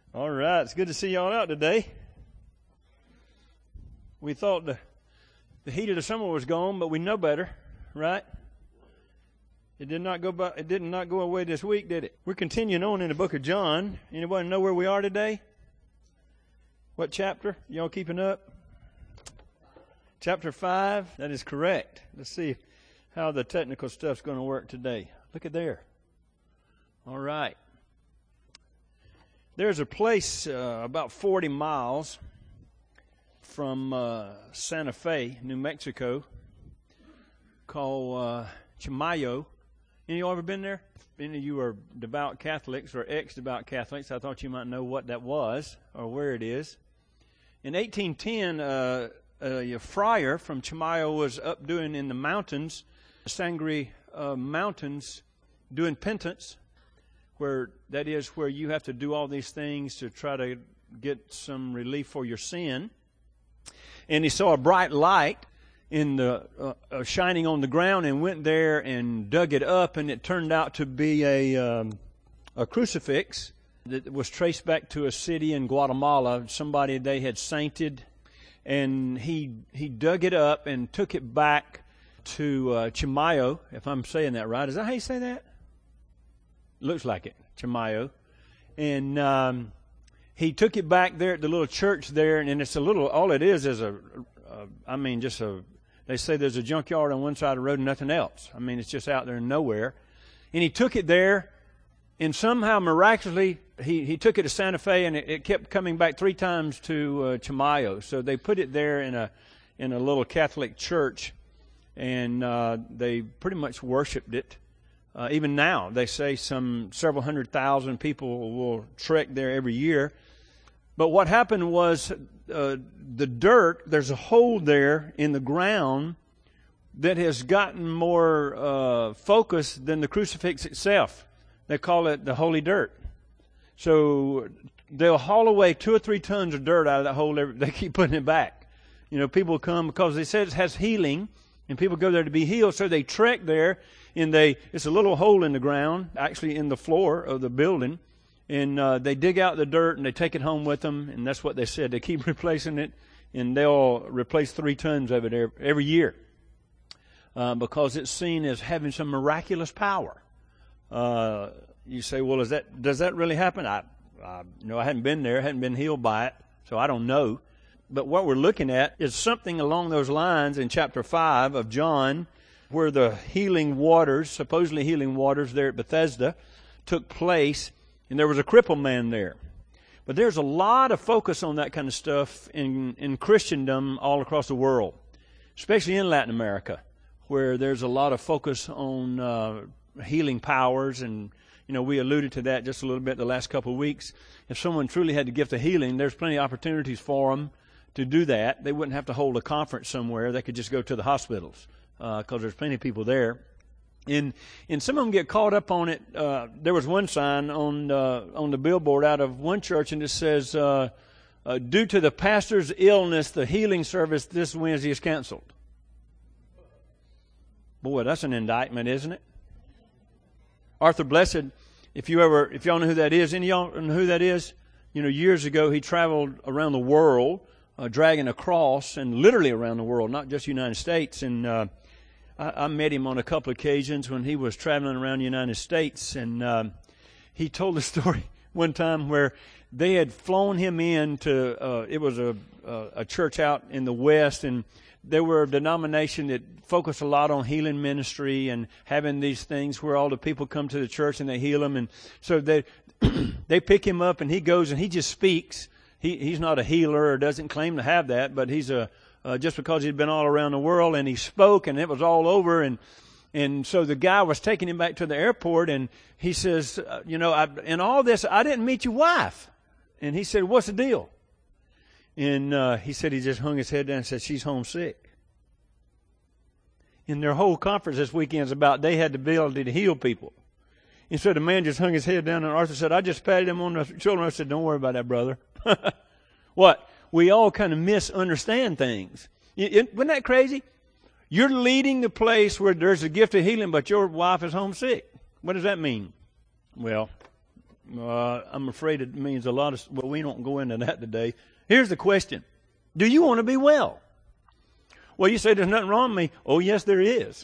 All right, it's good to see y'all out today. We thought the heat of the summer was gone, but we know better, right? It did not go away this week, did it? We're continuing on in the book of John. Anybody know where we are today? What chapter? Y'all keeping up? Chapter 5. That is correct. Let's see how the technical stuff's going to work today. Look at there. All right. There's a place about 40 miles from Santa Fe, New Mexico, called Chimayo. Any of you ever been there? Any of you are devout Catholics or ex-devout Catholics? I thought you might know what that was or where it is. In 1810, a friar from Chimayo was up doing in the mountains, Sangre Mountains, doing penance. Where you have to do all these things to try to get some relief for your sin. And he saw a bright light in the shining on the ground and went there and dug it up, and it turned out to be a crucifix that was traced back to a city in Guatemala, somebody they had sainted, and he dug it up and took it back to Chimayo, if I'm saying that right. Is that how you say that? Looks like it, Chimayo. And he took it back there at the little church there, and it's a little, all it is they say there's a junkyard on one side of the road and nothing else. I mean, it's just out there in nowhere. And he took it there, and somehow miraculously, he took it to Santa Fe, and it kept coming back 3 times to Chimayo. So they put it there in a little Catholic church, and they pretty much worshipped it. Even now, they say several 100,000 people will trek there every year. But what happened was the dirt, there's a hole there in the ground that has gotten more focus than the crucifix itself. They call it the holy dirt. So they'll haul away 2 or 3 tons of dirt out of that hole. They keep putting it back. You know, people come because they say it has healing, and people go there to be healed, so they trek there. And it's a little hole in the ground, actually in the floor of the building, and they dig out the dirt and they take it home with them, and that's what they said. They keep replacing it, and they'll replace 3 tons of it every year because it's seen as having some miraculous power. You say, well, does that really happen? I hadn't been there, hadn't been healed by it, so I don't know. But what we're looking at is something along those lines in chapter 5 of John, where the supposedly healing waters there at Bethesda took place, and there was a crippled man there. But there's a lot of focus on that kind of stuff in Christendom all across the world, especially in Latin America, where there's a lot of focus on healing powers, and we alluded to that just a little bit the last couple of weeks. If someone truly had the gift of healing, there's plenty of opportunities for them to do that. They wouldn't have to hold a conference somewhere. They could just go to the hospitals. Because there's plenty of people there, and some of them get caught up on it. There was one sign on the billboard out of one church, and it says, "Due to the pastor's illness, the healing service this Wednesday is canceled." Boy, that's an indictment, isn't it? Arthur Blessed, if y'all know who that is, any of y'all know who that is? Years ago he traveled around the world, dragging a cross, and literally around the world, not just the United States, and I met him on a couple of occasions when he was traveling around the United States, and he told the story one time where they had flown him in to, it was a church out in the West, and they were a denomination that focused a lot on healing ministry and having these things where all the people come to the church and they heal them, and so they pick him up, and he goes and he just speaks. He's not a healer or doesn't claim to have that, but he's just because he'd been all around the world, and he spoke, and it was all over, and so the guy was taking him back to the airport, and he says, in all this, I didn't meet your wife. And he said, what's the deal? And he said he just hung his head down and said, she's homesick. And their whole conference this weekend is about they had the ability to heal people. And so the man just hung his head down, and Arthur said, I just patted him on the shoulder. I said, don't worry about that, brother. What? We all kind of misunderstand things. Wasn't that crazy? You're leading the place where there's a gift of healing, but your wife is homesick. What does that mean? Well, I'm afraid it means a lot of, well, we don't go into that today. Here's the question. Do you want to be well? Well, you say there's nothing wrong with me. Oh, yes, there is.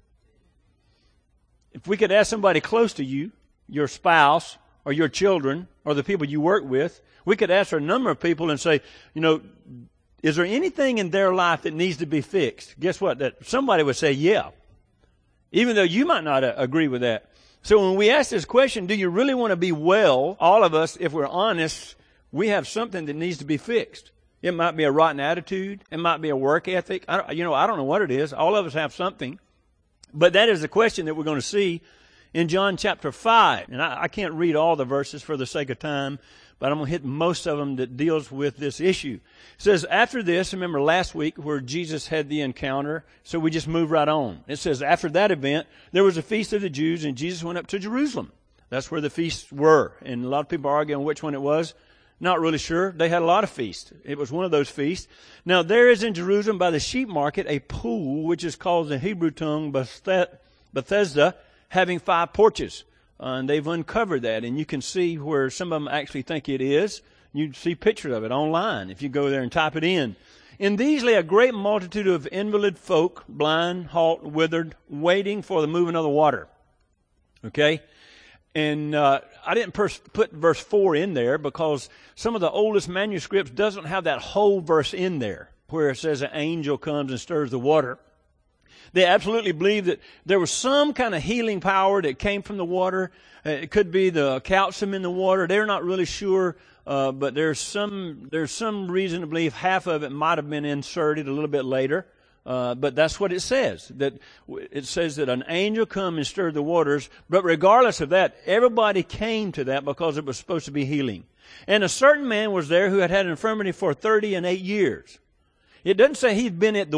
If we could ask somebody close to you, your spouse or your children or the people you work with, we could ask a number of people and say, is there anything in their life that needs to be fixed? Guess what? That somebody would say, yeah. Even though you might not agree with that. So when we ask this question, do you really want to be well? All of us, if we're honest, we have something that needs to be fixed. It might be a rotten attitude. It might be a work ethic. I don't know what it is. All of us have something. But that is the question that we're going to see in John chapter 5. And I can't read all the verses for the sake of time, but I'm going to hit most of them that deals with this issue. It says, after this, remember last week where Jesus had the encounter, so we just move right on. It says, after that event, there was a feast of the Jews, and Jesus went up to Jerusalem. That's where the feasts were. And a lot of people are arguing which one it was. Not really sure. They had a lot of feasts. It was one of those feasts. Now, there is in Jerusalem by the sheep market a pool, which is called in the Hebrew tongue Bethesda, having 5 porches. And they've uncovered that. And you can see where some of them actually think it is. You see pictures of it online if you go there and type it in. In these lay a great multitude of invalid folk, blind, halt, withered, waiting for the moving of the water. Okay? And I didn't put verse 4 in there because some of the oldest manuscripts doesn't have that whole verse in there where it says an angel comes and stirs the water. They absolutely believe that there was some kind of healing power that came from the water. It could be the calcium in the water. They're not really sure, but there's some reason to believe half of it might have been inserted a little bit later. But that's what it says. That it says that an angel come and stirred the waters. But regardless of that, everybody came to that because it was supposed to be healing. And a certain man was there who had had an infirmity for 38 years. It doesn't say he hasn't been at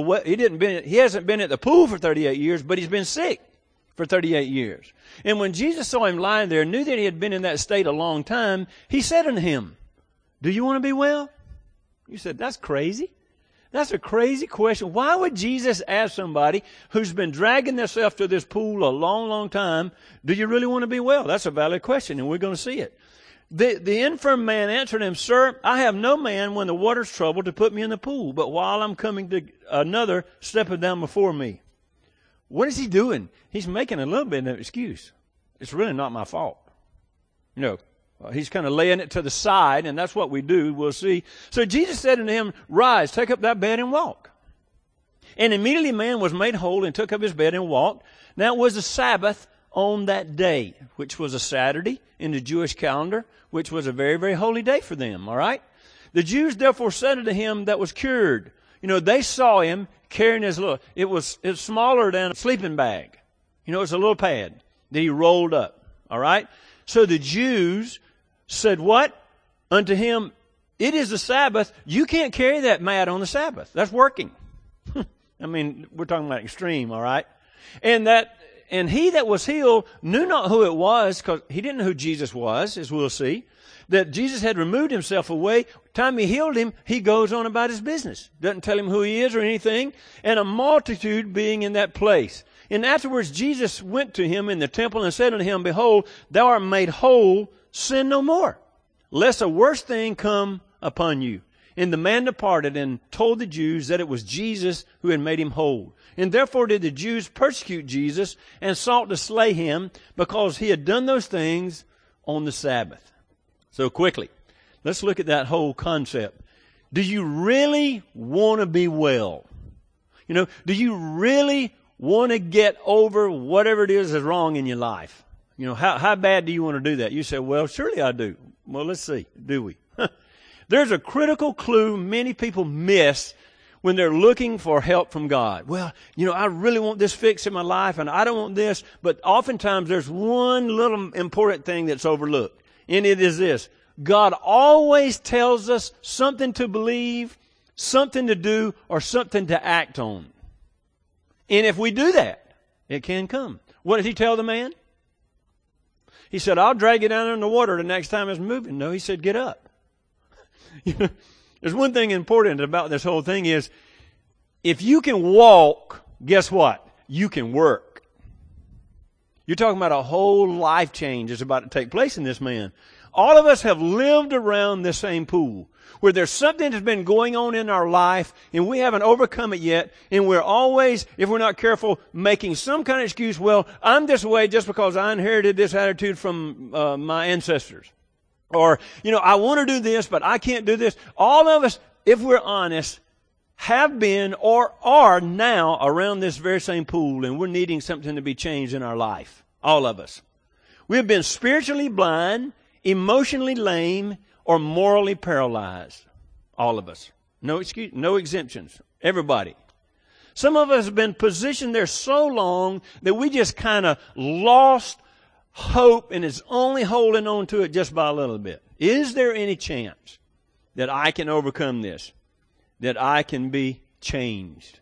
the pool for 38 years, but he's been sick for 38 years. And when Jesus saw him lying there, knew that he had been in that state a long time, he said unto him, do you want to be well? You said, that's crazy. That's a crazy question. Why would Jesus ask somebody who's been dragging themselves to this pool a long, long time, do you really want to be well? That's a valid question, and we're going to see it. The infirm man answered him, Sir, I have no man when the water's troubled to put me in the pool, but while I'm coming to another stepping down before me. What is he doing? He's making a little bit of an excuse. It's really not my fault. He's kind of laying it to the side, and that's what we do. We'll see. So Jesus said unto him, Rise, take up thy bed and walk. And immediately man was made whole and took up his bed and walked. Now it was the Sabbath on that day, which was a Saturday in the Jewish calendar, which was a very, very holy day for them, all right? The Jews therefore said unto him that was cured. They saw him carrying his little, it was smaller than a sleeping bag. It's a little pad that he rolled up, all right? So the Jews said what? Unto him, it is the Sabbath. You can't carry that mat on the Sabbath. That's working. We're talking about extreme, all right? And he that was healed knew not who it was, because he didn't know who Jesus was, as we'll see. That Jesus had removed himself away. Time he healed him, he goes on about his business. Doesn't tell him who he is or anything. And a multitude being in that place. And afterwards Jesus went to him in the temple and said unto him, Behold, thou art made whole, sin no more, lest a worse thing come upon you. And the man departed and told the Jews that it was Jesus who had made him whole. And therefore did the Jews persecute Jesus and sought to slay him because he had done those things on the Sabbath. So quickly, let's look at that whole concept. Do you really want to be well? Do you really want to get over whatever it is that's wrong in your life? How bad do you want to do that? You say, well, surely I do. Well, let's see. Do we? There's a critical clue many people miss when they're looking for help from God. Well, I really want this fixed in my life, and I don't want this. But oftentimes there's one little important thing that's overlooked, and it is this. God always tells us something to believe, something to do, or something to act on. And if we do that, it can come. What did he tell the man? He said, I'll drag you down in the water the next time it's moving. No, he said, get up. There's one thing important about this whole thing is, if you can walk, guess what? You can work. You're talking about a whole life change is about to take place in this man. All of us have lived around this same pool where there's something that's been going on in our life and we haven't overcome it yet, and we're always, if we're not careful, making some kind of excuse. Well, I'm this way just because I inherited this attitude from my ancestors. Or, I want to do this, but I can't do this. All of us, if we're honest, have been or are now around this very same pool, and we're needing something to be changed in our life. All of us. We've been spiritually blind, emotionally lame, or morally paralyzed. All of us. No excuse, no exemptions. Everybody. Some of us have been positioned there so long that we just kind of lost hope and is only holding on to it just by a little bit. Is there any chance that I can overcome this? That I can be changed?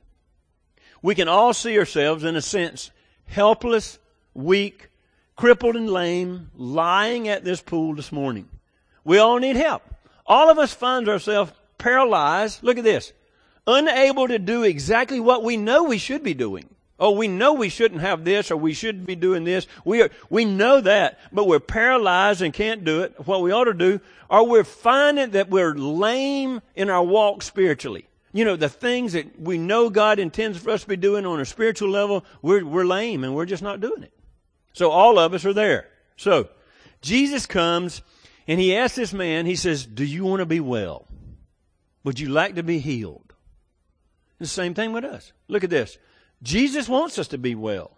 We can all see ourselves, in a sense, helpless, weak, crippled and lame, lying at this pool this morning. We all need help. All of us find ourselves paralyzed. Look at this. Unable to do exactly what we know we should be doing. Oh, we know we shouldn't have this, or we shouldn't be doing this. We know that, but we're paralyzed and can't do it. What we ought to do, or we're finding that we're lame in our walk spiritually. The things that we know God intends for us to be doing on a spiritual level, we're lame and we're just not doing it. So all of us are there. So Jesus comes and he asks this man, he says, do you want to be well? Would you like to be healed? The same thing with us. Look at this. Jesus wants us to be well.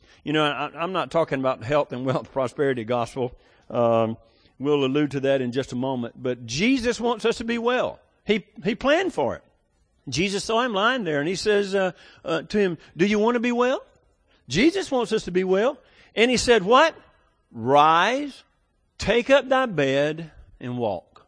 I'm not talking about health and wealth prosperity gospel. We'll allude to that in just a moment. But Jesus wants us to be well. He planned for it. Jesus saw him lying there and he says to him, do you want to be well? Jesus wants us to be well. And he said, what? Rise, take up thy bed, and walk.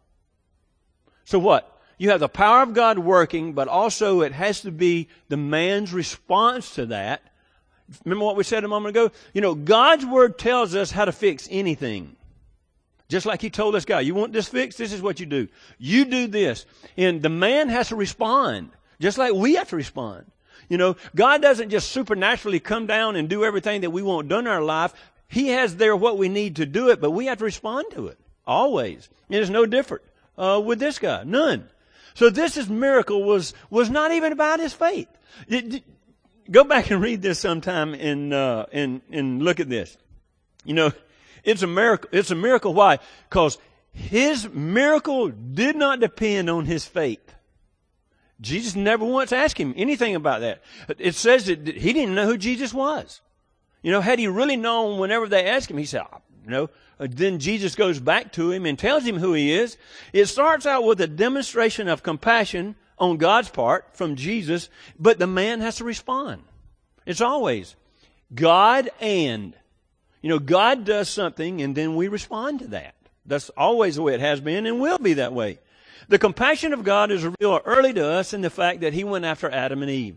So what? You have the power of God working, but also it has to be the man's response to that. Remember what we said a moment ago? God's Word tells us how to fix anything. Just like He told this guy, you want this fixed? This is what you do. You do this. And the man has to respond, just like we have to respond. God doesn't just supernaturally come down and do everything that we want done in our life. He has there what we need to do it, but we have to respond to it. Always. It is no different with this guy. None. So this miracle was not even about his faith. Go back and read this sometime and look at this. It's a miracle. It's a miracle. Why? Because his miracle did not depend on his faith. Jesus never once asked him anything about that. It says that he didn't know who Jesus was. Had he really known, whenever they asked him, he said, then Jesus goes back to him and tells him who he is. It starts out with a demonstration of compassion on God's part from Jesus, but the man has to respond. It's always God and. God does something and then we respond to that. That's always the way it has been and will be that way. The compassion of God is revealed early to us in the fact that He went after Adam and Eve.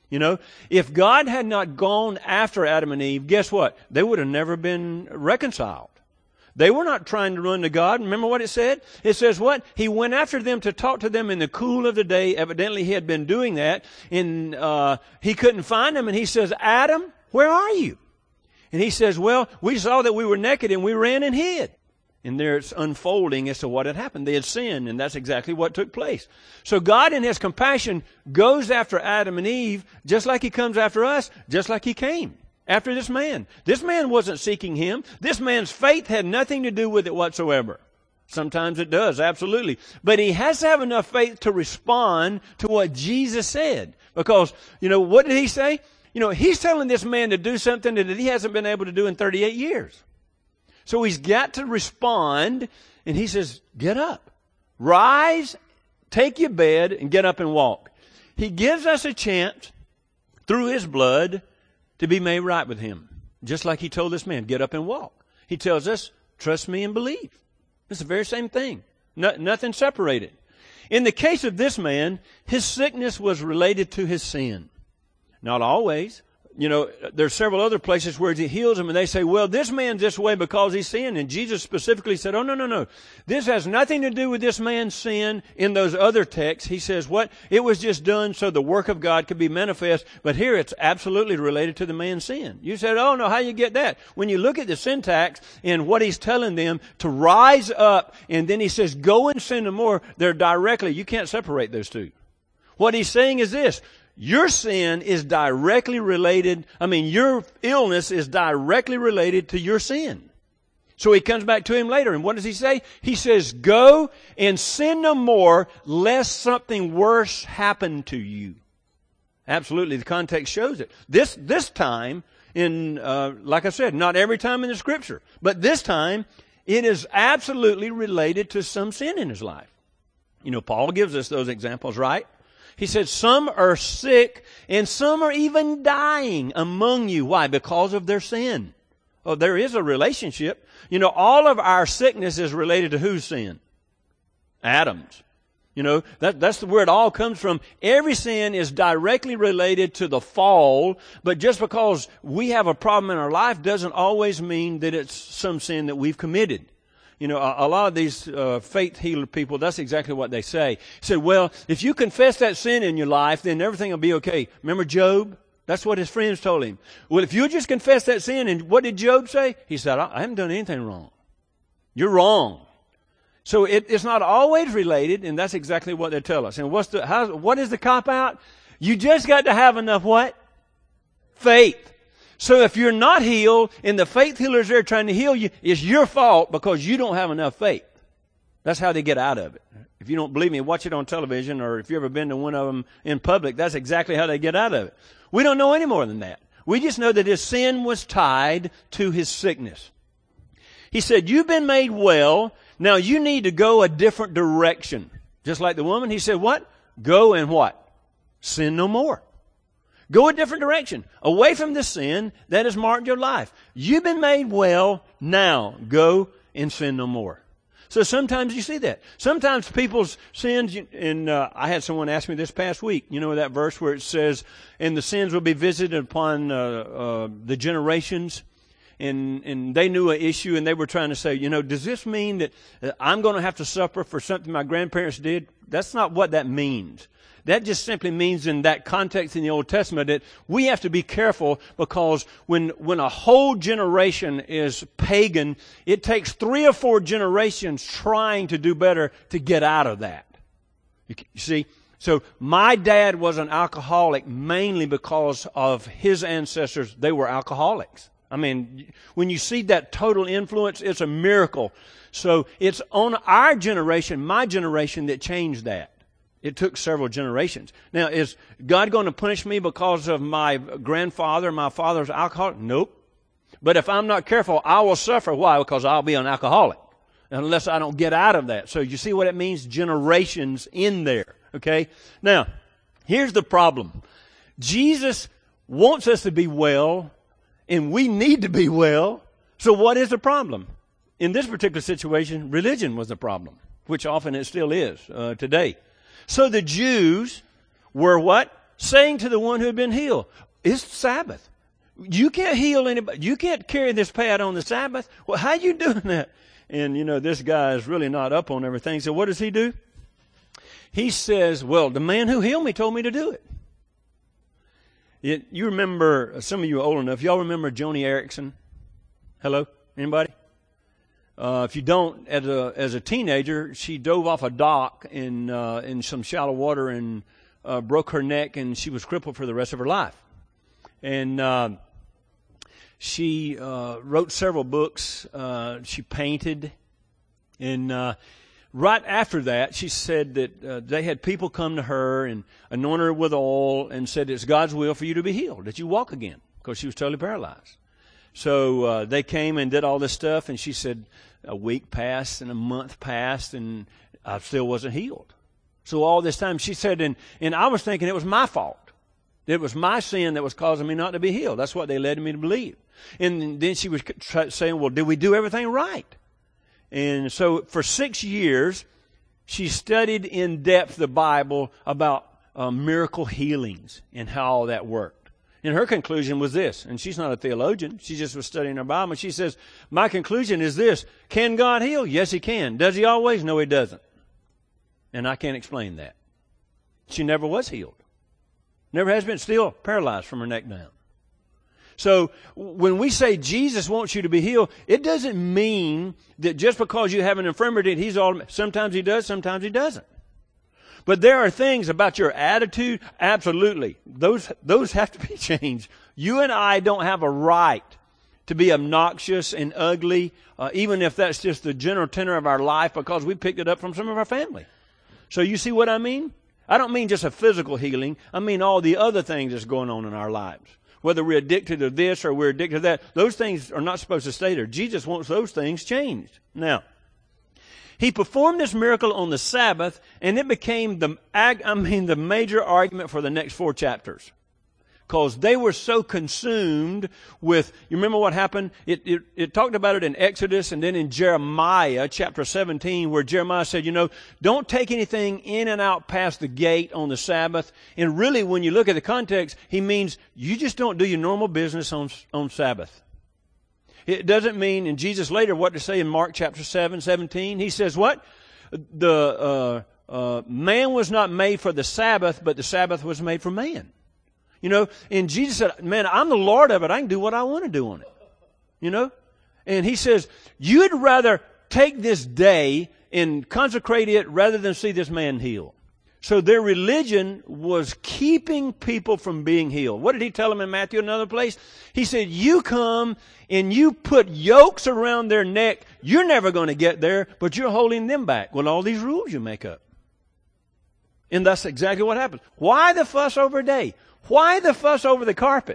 If God had not gone after Adam and Eve, guess what? They would have never been reconciled. They were not trying to run to God. Remember what it said? It says what? He went after them to talk to them in the cool of the day. Evidently he had been doing that. And he couldn't find them. And he says, Adam, where are you? And he says, well, we saw that we were naked and we ran and hid. And there it's unfolding as to what had happened. They had sinned, and that's exactly what took place. So God in His compassion goes after Adam and Eve just like He comes after us, just like He came after this man. This man wasn't seeking Him. This man's faith had nothing to do with it whatsoever. Sometimes it does, absolutely. But he has to have enough faith to respond to what Jesus said. Because, what did He say? He's telling this man to do something that he hasn't been able to do in 38 years. So he's got to respond, and He says, get up. Rise, take your bed, and get up and walk. He gives us a chance, through His blood, to be made right with Him. Just like He told this man, get up and walk. He tells us, trust me and believe. It's the very same thing. Nothing separated. In the case of this man, his sickness was related to his sin. Not always. there's several other places where he heals them, and they say, well, this man's this way because he sinned. And Jesus specifically said, oh, no. This has nothing to do with this man's sin in those other texts. He says, what? It was just done so the work of God could be manifest. But here it's absolutely related to the man's sin. You said, oh, no, how you get that? When you look at the syntax and what he's telling them to rise up, and then he says, go and sin no more, they're directly, you can't separate those two. What he's saying is this. Your sin is directly related, your illness is directly related to your sin. So he comes back to him later, and what does he say? He says, go and sin no more, lest something worse happen to you. Absolutely, the context shows it. This time, like I said, not every time in the Scripture, but this time, it is absolutely related to some sin in his life. Paul gives us those examples, right? He said, some are sick and some are even dying among you. Why? Because of their sin. Oh, there is a relationship. All of our sickness is related to whose sin? Adam's. That's where it all comes from. Every sin is directly related to the fall, but just because we have a problem in our life doesn't always mean that it's some sin that we've committed. A lot of these faith healer people, that's exactly what they say. He said, well, if you confess that sin in your life, then everything will be okay. Remember Job? That's what his friends told him. Well, if you just confess that sin, and what did Job say? He said, I haven't done anything wrong. You're wrong. So it's not always related, and that's exactly what they tell us. And what is the cop-out? You just got to have enough what? Faith. So if you're not healed and the faith healers there trying to heal you, it's your fault because you don't have enough faith. That's how they get out of it. If you don't believe me, watch it on television, or if you've ever been to one of them in public, that's exactly how they get out of it. We don't know any more than that. We just know that his sin was tied to his sickness. He said, you've been made well. Now you need to go a different direction. Just like the woman, he said, what? Go and what? Sin no more. Go a different direction. Away from the sin that has marked your life. You've been made well. Now go and sin no more. So sometimes you see that. Sometimes people's sins, and I had someone ask me this past week, that verse where it says, and the sins will be visited upon the generations. And they knew an issue, and they were trying to say, does this mean that I'm going to have to suffer for something my grandparents did? That's not what that means. That just simply means in that context in the Old Testament that we have to be careful, because when a whole generation is pagan, it takes 3 or 4 generations trying to do better to get out of that. You see? So my dad was an alcoholic mainly because of his ancestors. They were alcoholics. When you see that total influence, it's a miracle. So it's on our generation, my generation, that changed that. It took several generations. Now, is God going to punish me because of my grandfather, my father's alcoholic? Nope. But if I'm not careful, I will suffer. Why? Because I'll be an alcoholic unless I don't get out of that. So you see what it means? Generations in there. Okay? Now, here's the problem. Jesus wants us to be well, and we need to be well. So what is the problem? In this particular situation, religion was the problem, which often it still is today. So the Jews were what? Saying to the one who had been healed, it's Sabbath. You can't heal anybody. You can't carry this pad on the Sabbath. Well, how are you doing that? And, this guy is really not up on everything. So what does he do? He says, well, the man who healed me told me to do it. You remember, some of you are old enough, y'all remember Joni Eareckson? Hello? Anybody? If you don't, as a teenager, she dove off a dock in some shallow water and broke her neck, and she was crippled for the rest of her life. And she wrote several books. She painted. And right after that, she said that they had people come to her and anoint her with oil and said, it's God's will for you to be healed, that you walk again, because she was totally paralyzed. So they came and did all this stuff, and she said a week passed and a month passed, and I still wasn't healed. So all this time, she said, and I was thinking it was my fault. It was my sin that was causing me not to be healed. That's what they led me to believe. And then she was saying, well, did we do everything right? And so for 6 years, she studied in depth the Bible about miracle healings and how all that worked. And her conclusion was this, and she's not a theologian. She just was studying her Bible. She says, my conclusion is this: can God heal? Yes, He can. Does He always? No, He doesn't. And I can't explain that. She never was healed. Never has been. Still paralyzed from her neck down. So when we say Jesus wants you to be healed, it doesn't mean that just because you have an infirmity, He's all. Sometimes He does, sometimes He doesn't. But there are things about your attitude, absolutely. Those have to be changed. You and I don't have a right to be obnoxious and ugly, even if that's just the general tenor of our life, because we picked it up from some of our family. So you see what I mean? I don't mean just a physical healing. I mean all the other things that's going on in our lives. Whether we're addicted to this or we're addicted to that, those things are not supposed to stay there. Jesus wants those things changed. Now, He performed this miracle on the Sabbath, and it became the major argument for the next 4 chapters. Because they were so consumed with, you remember what happened? It talked about it in Exodus and then in Jeremiah chapter 17, where Jeremiah said, don't take anything in and out past the gate on the Sabbath. And really, when you look at the context, he means you just don't do your normal business on Sabbath. It doesn't mean, and Jesus later, what to say in Mark chapter 17, he says what? The man was not made for the Sabbath, but the Sabbath was made for man. And Jesus said, man, I'm the Lord of it. I can do what I want to do on it. And He says, you'd rather take this day and consecrate it rather than see this man healed. So their religion was keeping people from being healed. What did He tell them in Matthew, another place? He said, you come and you put yokes around their neck. You're never going to get there, but you're holding them back with all these rules you make up. And that's exactly what happens. Why the fuss over a day? Why the fuss over the carpet?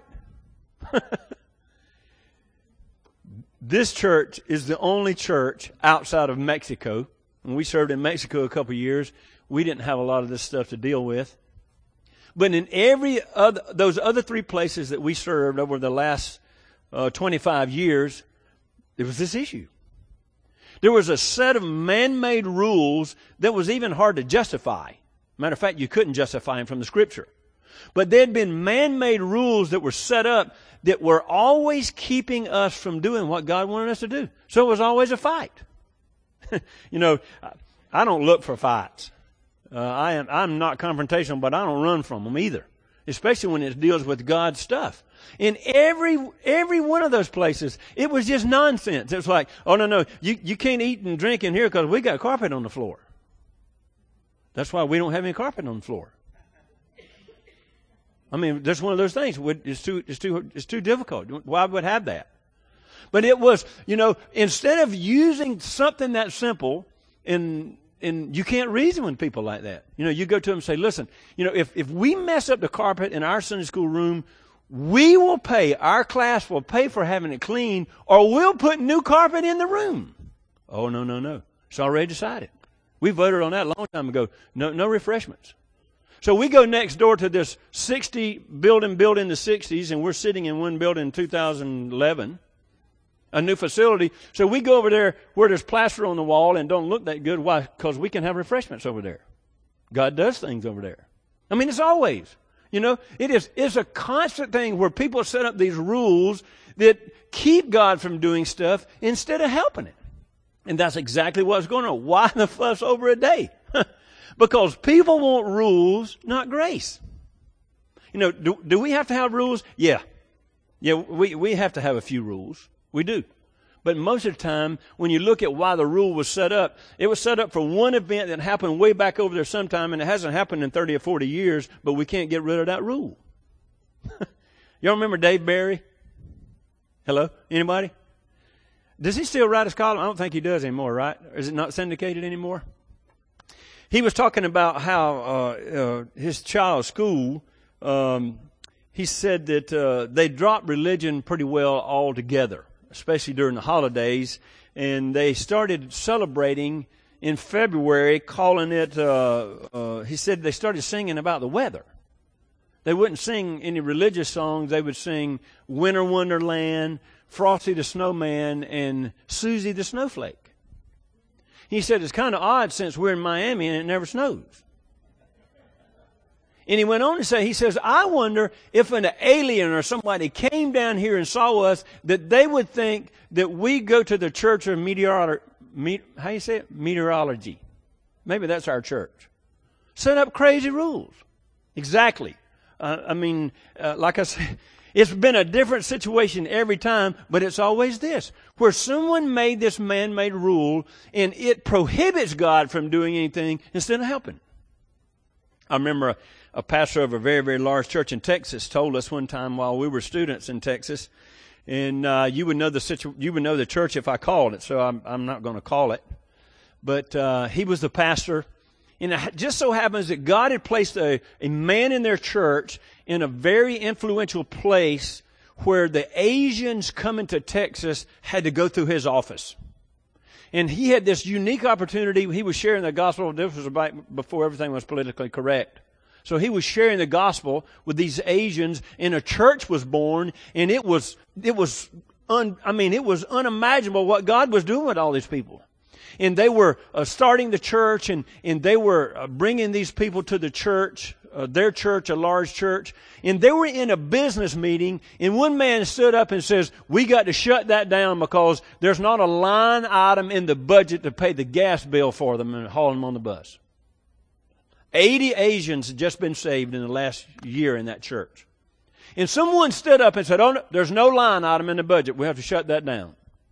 This church is the only church outside of Mexico. When we served in Mexico a couple of years, we didn't have a lot of this stuff to deal with. But in those other 3 places that we served over the last 25 years, there was this issue. There was a set of man-made rules that was even hard to justify. Matter of fact, you couldn't justify them from the Scripture. But there had been man-made rules that were set up that were always keeping us from doing what God wanted us to do. So it was always a fight. I don't look for fights. I'm not confrontational, but I don't run from them either. Especially when it deals with God's stuff. In every one of those places, it was just nonsense. It was like, oh, no, you can't eat and drink in here because we got carpet on the floor. That's why we don't have any carpet on the floor. I mean, that's one of those things. It's too difficult. Why would have that? But it was, instead of using something that simple, and you can't reason with people like that. You go to them and say, listen, if we mess up the carpet in our Sunday school room, we will pay, our class will pay for having it clean, or we'll put new carpet in the room. Oh, no. It's already decided. We voted on that a long time ago. No refreshments. So we go next door to this 60 building built in the 60s, and we're sitting in one building in 2011, a new facility. So we go over there where there's plaster on the wall and don't look that good. Why? Because we can have refreshments over there. God does things over there. I mean, it's always, it's a constant thing where people set up these rules that keep God from doing stuff instead of helping it. And that's exactly what's going on. Why the fuss over a day? Because people want rules, not grace. Do we have to have rules? Yeah. We have to have a few rules. We do. But most of the time, when you look at why the rule was set up, it was set up for one event that happened way back over there sometime, and it hasn't happened in 30 or 40 years, but we can't get rid of that rule. Y'all remember Dave Barry? Hello? Anybody? Does he still write his column? I don't think he does anymore, right? Is it not syndicated anymore? He was talking about how his child's school, he said that they dropped religion pretty well altogether, especially during the holidays. And they started celebrating in February, calling it, he said they started singing about the weather. They wouldn't sing any religious songs. They would sing Winter Wonderland, Frosty the Snowman, and Susie the Snowflake. He said it's kind of odd since we're in Miami and it never snows. And he went on to say, he says, I wonder if an alien or somebody came down here and saw us, that they would think that we go to the church of how you say it? Meteorology. Maybe that's our church. Set up crazy rules. Exactly. Like I said, it's been a different situation every time, but it's always this, where someone made this man-made rule and it prohibits God from doing anything instead of helping. I remember a pastor of a very, very large church in Texas told us one time while we were students in Texas, and you would know the church if I called it, so I'm not going to call it. But he was the pastor, and it just so happens that God had placed a man in their church in a very influential place where the Asians coming to Texas had to go through his office. And he had this unique opportunity. He was sharing the gospel. This was before everything was politically correct. So he was sharing the gospel with these Asians, and a church was born, and it was unimaginable what God was doing with all these people. And they were starting the church, and they were bringing these people to the church, their church, a large church. And they were in a business meeting, and one man stood up and says, we got to shut that down because there's not a line item in the budget to pay the gas bill for them and haul them on the bus. 80 Asians had just been saved in the last year in that church. And someone stood up and said, oh, no, there's no line item in the budget. We have to shut that down.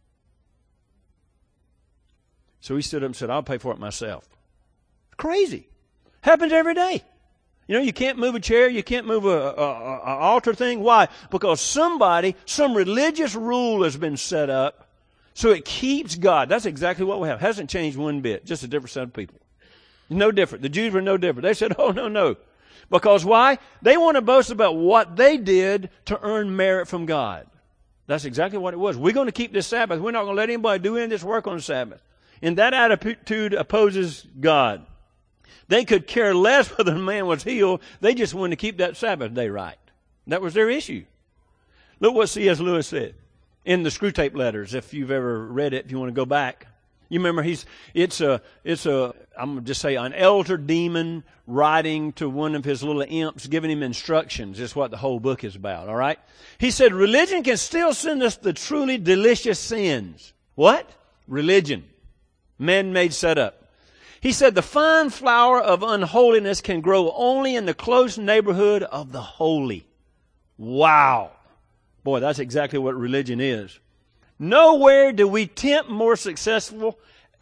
So he stood up and said, I'll pay for it myself. Crazy. Happens every day. You know, you can't move a chair. You can't move an altar thing. Why? Because some religious rule has been set up so it keeps God. That's exactly what we have. Hasn't changed one bit. Just a different set of people. No different. The Jews were no different. They said, oh, no. Because why? They want to boast about what they did to earn merit from God. That's exactly what it was. We're going to keep this Sabbath. We're not going to let anybody do any of this work on the Sabbath. And that attitude opposes God. They could care less whether the man was healed. They just wanted to keep that Sabbath day right. That was their issue. Look what C.S. Lewis said in the Screwtape Letters, if you've ever read it, if you want to go back. You remember I'm going to just say an elder demon writing to one of his little imps, giving him instructions. Is what the whole book is about, all right? He said, religion can still send us the truly delicious sins. What? Religion. Man-made setup. He said, the fine flower of unholiness can grow only in the close neighborhood of the holy. Wow. Boy, that's exactly what religion is. Nowhere do we tempt more successfully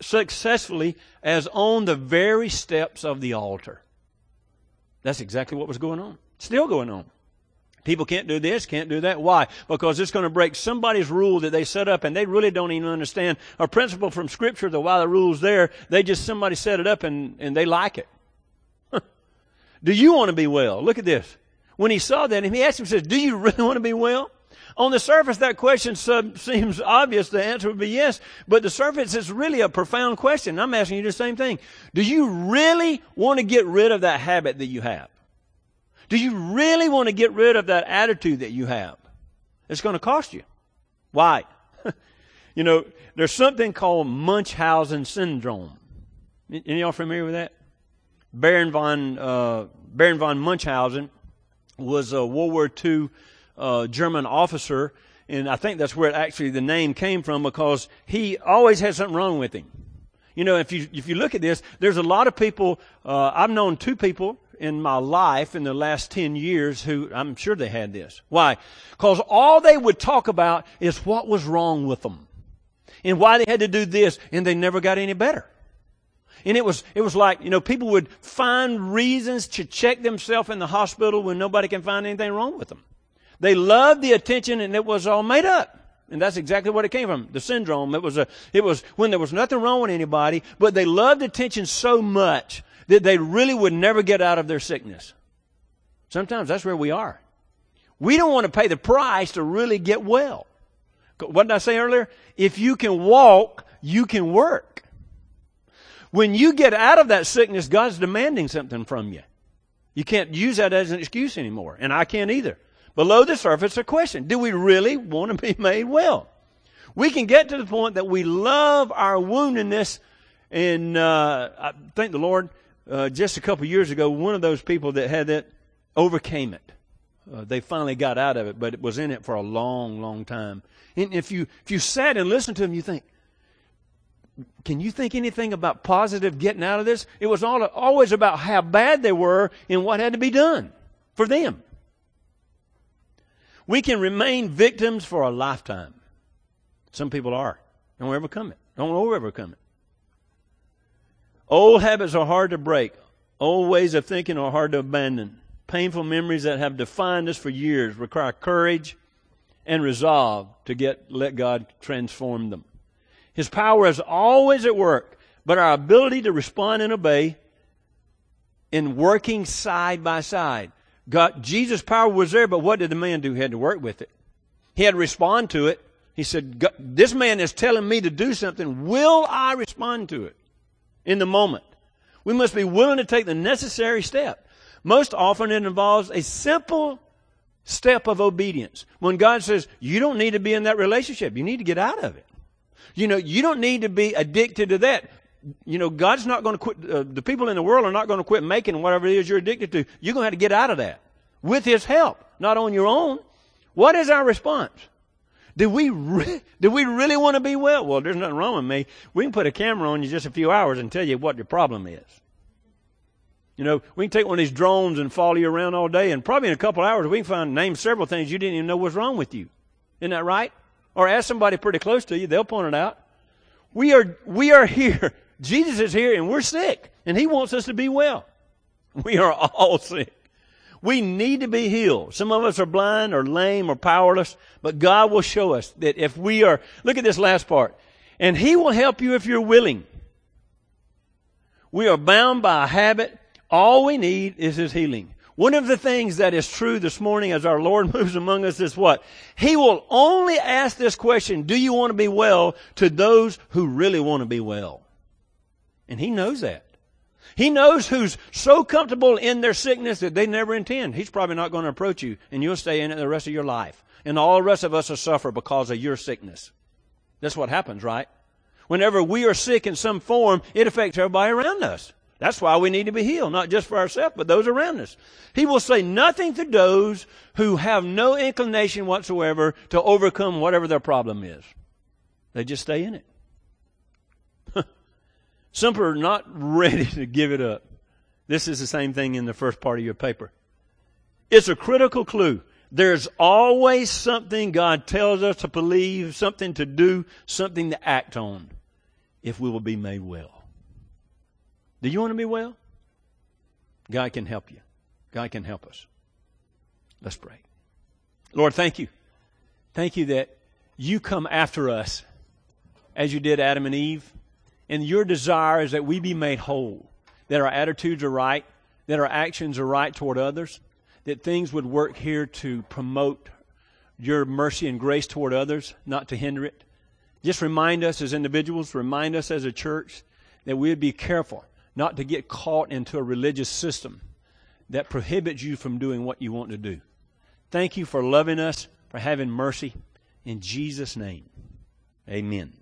as on the very steps of the altar. That's exactly what was going on. Still going on. People can't do this, can't do that. Why? Because it's going to break somebody's rule that they set up, and they really don't even understand a principle from Scripture that why the rule's there. Somebody set it up and they like it. Do you want to be well? Look at this. When he saw that, he asked him, says, do you really want to be well? On the surface, that question seems obvious. The answer would be yes. But the surface is really a profound question. I'm asking you the same thing. Do you really want to get rid of that habit that you have? Do you really want to get rid of that attitude that you have? It's going to cost you. Why? You know, there's something called Munchausen syndrome. Any of y'all familiar with that? Baron von Munchausen was a World War II German officer, and I think that's where actually the name came from, because he always had something wrong with him. You know, if you look at this, there's a lot of people. I've known 2 people in my life in the last 10 years who I'm sure they had this. Why? Because all they would talk about is what was wrong with them and why they had to do this, and they never got any better. And it was like, you know, people would find reasons to check themselves in the hospital when nobody can find anything wrong with them. They loved the attention, and it was all made up. And that's exactly what it came from, the syndrome. It was when there was nothing wrong with anybody, but they loved attention so much that they really would never get out of their sickness. Sometimes that's where we are. We don't want to pay the price to really get well. What did I say earlier? If you can walk, you can work. When you get out of that sickness, God's demanding something from you. You can't use that as an excuse anymore, and I can't either. Below the surface, a question. Do we really want to be made well? We can get to the point that we love our woundedness. And I thank the Lord, just a couple years ago, one of those people that had that overcame it. They finally got out of it, but it was in it for a long, long time. And if you sat and listened to them, you think, can you think anything about positive getting out of this? It was always about how bad they were and what had to be done for them. We can remain victims for a lifetime. Some people are. Don't overcome it. Don't overcome it. Old habits are hard to break. Old ways of thinking are hard to abandon. Painful memories that have defined us for years require courage and resolve to let God transform them. His power is always at work, but our ability to respond and obey in working side by side. Jesus' power was there, but what did the man do? He had to work with it. He had to respond to it. He said, this man is telling me to do something. Will I respond to it in the moment? We must be willing to take the necessary step. Most often it involves a simple step of obedience. When God says, you don't need to be in that relationship. You need to get out of it. You don't need to be addicted to that. God's not going to quit. The people in the world are not going to quit making whatever it is you're addicted to. You're going to have to get out of that with His help, not on your own. What is our response? Do we really want to be well? Well, there's nothing wrong with me. We can put a camera on you just a few hours and tell you what your problem is. We can take one of these drones and follow you around all day, and probably in a couple hours we can name several things you didn't even know was wrong with you. Isn't that right? Or ask somebody pretty close to you, they'll point it out. We are here. Jesus is here and we're sick, and He wants us to be well. We are all sick. We need to be healed. Some of us are blind or lame or powerless, but God will show us that if we are, look at this last part, and He will help you if you're willing. We are bound by a habit. All we need is His healing. One of the things that is true this morning as our Lord moves among us is what? He will only ask this question, do you want to be well, to those who really want to be well. And He knows that. He knows who's so comfortable in their sickness that they never intend. He's probably not going to approach you, and you'll stay in it the rest of your life. And all the rest of us will suffer because of your sickness. That's what happens, right? Whenever we are sick in some form, it affects everybody around us. That's why we need to be healed, not just for ourselves, but those around us. He will say nothing to those who have no inclination whatsoever to overcome whatever their problem is. They just stay in it. Some are not ready to give it up. This is the same thing in the first part of your paper. It's a critical clue. There's always something God tells us to believe, something to do, something to act on, if we will be made well. Do you want to be well? God can help you. God can help us. Let's pray. Lord, thank you. Thank you that you come after us as you did Adam and Eve. And your desire is that we be made whole, that our attitudes are right, that our actions are right toward others, that things would work here to promote your mercy and grace toward others, not to hinder it. Just remind us as individuals, remind us as a church, that we would be careful not to get caught into a religious system that prohibits you from doing what you want to do. Thank you for loving us, for having mercy. In Jesus' name, amen.